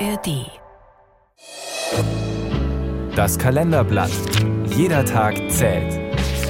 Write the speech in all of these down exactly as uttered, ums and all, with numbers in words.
R D. Das Kalenderblatt. Jeder Tag zählt.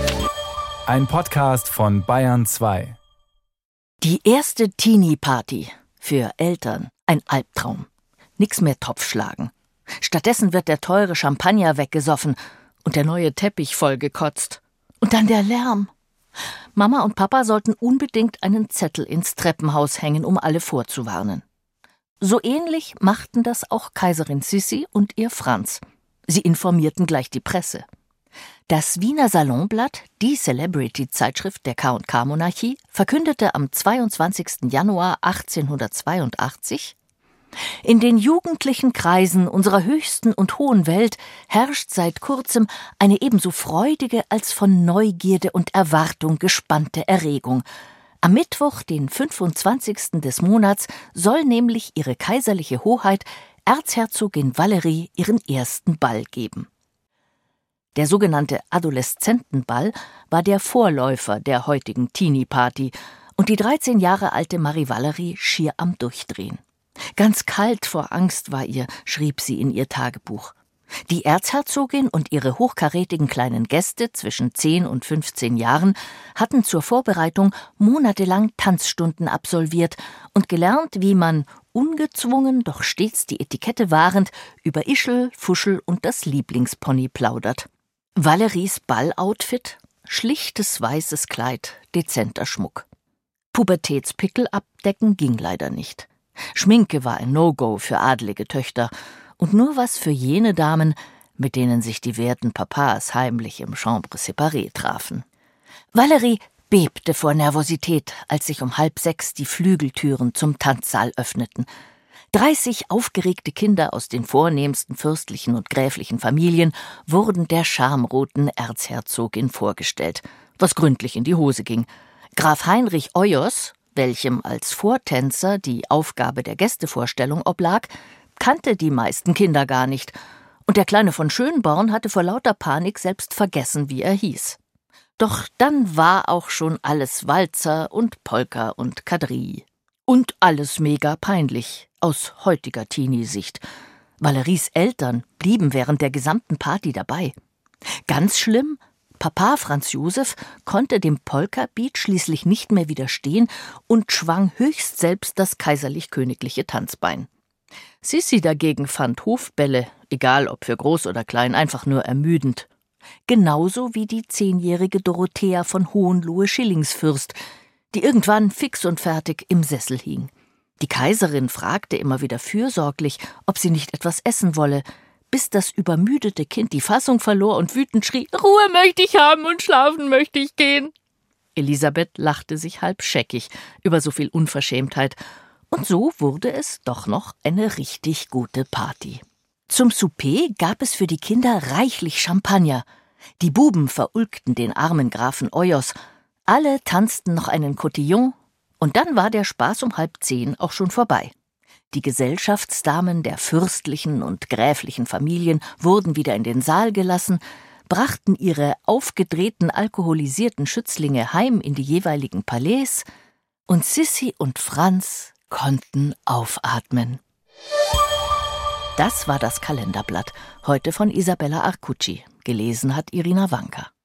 Ein Podcast von Bayern zwei. Die erste Teenie-Party. Für Eltern ein Albtraum. Nix mehr Topfschlagen. Stattdessen wird der teure Champagner weggesoffen und der neue Teppich vollgekotzt. Und dann der Lärm. Mama und Papa sollten unbedingt einen Zettel ins Treppenhaus hängen, um alle vorzuwarnen. So ähnlich machten das auch Kaiserin Sissi und ihr Franz. Sie informierten gleich die Presse. Das Wiener Salonblatt, die Celebrity-Zeitschrift der K und K-Monarchie, verkündete am zweiundzwanzigsten Januar achtzehnhundertzweiundachtzig: In den jugendlichen Kreisen unserer höchsten und hohen Welt herrscht seit kurzem eine ebenso freudige als von Neugierde und Erwartung gespannte Erregung. Am Mittwoch, den fünfundzwanzigsten des Monats, soll nämlich ihre kaiserliche Hoheit Erzherzogin Valerie ihren ersten Ball geben. Der sogenannte Adoleszentenball war der Vorläufer der heutigen Teenie-Party und die dreizehn Jahre alte Marie Valerie schier am Durchdrehen. Ganz kalt vor Angst war ihr, schrieb sie in ihr Tagebuch. Die Erzherzogin und ihre hochkarätigen kleinen Gäste zwischen zehn und fünfzehn Jahren hatten zur Vorbereitung monatelang Tanzstunden absolviert und gelernt, wie man, ungezwungen, doch stets die Etikette wahrend, über Ischl, Fuschel und das Lieblingspony plaudert. Valeries Balloutfit? Schlichtes weißes Kleid, dezenter Schmuck. Pubertätspickel abdecken ging leider nicht. Schminke war ein No-Go für adlige Töchter und nur was für jene Damen, mit denen sich die werten Papas heimlich im Chambre séparée trafen. Valerie bebte vor Nervosität, als sich um halb sechs die Flügeltüren zum Tanzsaal öffneten. Dreißig aufgeregte Kinder aus den vornehmsten fürstlichen und gräflichen Familien wurden der schamroten Erzherzogin vorgestellt, was gründlich in die Hose ging. Graf Heinrich Euers, welchem als Vortänzer die Aufgabe der Gästevorstellung oblag, kannte die meisten Kinder gar nicht, und der Kleine von Schönborn hatte vor lauter Panik selbst vergessen, wie er hieß. Doch dann war auch schon alles Walzer und Polka und Quadrille. Und alles mega peinlich, aus heutiger Teenie-Sicht. Valeries Eltern blieben während der gesamten Party dabei. Ganz schlimm: Papa Franz Josef konnte dem Polka-Beat schließlich nicht mehr widerstehen und schwang höchst selbst das kaiserlich-königliche Tanzbein. Sissi dagegen fand Hofbälle, egal ob für groß oder klein, einfach nur ermüdend. Genauso wie die zehnjährige Dorothea von Hohenlohe-Schillingsfürst, die irgendwann fix und fertig im Sessel hing. Die Kaiserin fragte immer wieder fürsorglich, ob sie nicht etwas essen wolle, bis das übermüdete Kind die Fassung verlor und wütend schrie: »Ruhe möchte ich haben und schlafen möchte ich gehen!« Elisabeth lachte sich halb scheckig über so viel Unverschämtheit, und so wurde es doch noch eine richtig gute Party. Zum Souper gab es für die Kinder reichlich Champagner. Die Buben verulgten den armen Grafen Euers, alle tanzten noch einen Cotillon, und dann war der Spaß um halb zehn auch schon vorbei. Die Gesellschaftsdamen der fürstlichen und gräflichen Familien wurden wieder in den Saal gelassen, brachten ihre aufgedrehten, alkoholisierten Schützlinge heim in die jeweiligen Palais, und Sissi und Franz konnten aufatmen. Das war das Kalenderblatt, heute von Isabella Arcucci. Gelesen hat Irina Wanka.